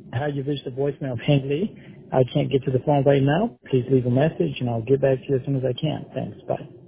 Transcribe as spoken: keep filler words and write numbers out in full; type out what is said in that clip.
How you reached the voicemail of Hank Lee. I can't get to the phone right now. Please leave a message, and I'll get back to you as soon as I can. Thanks. Bye.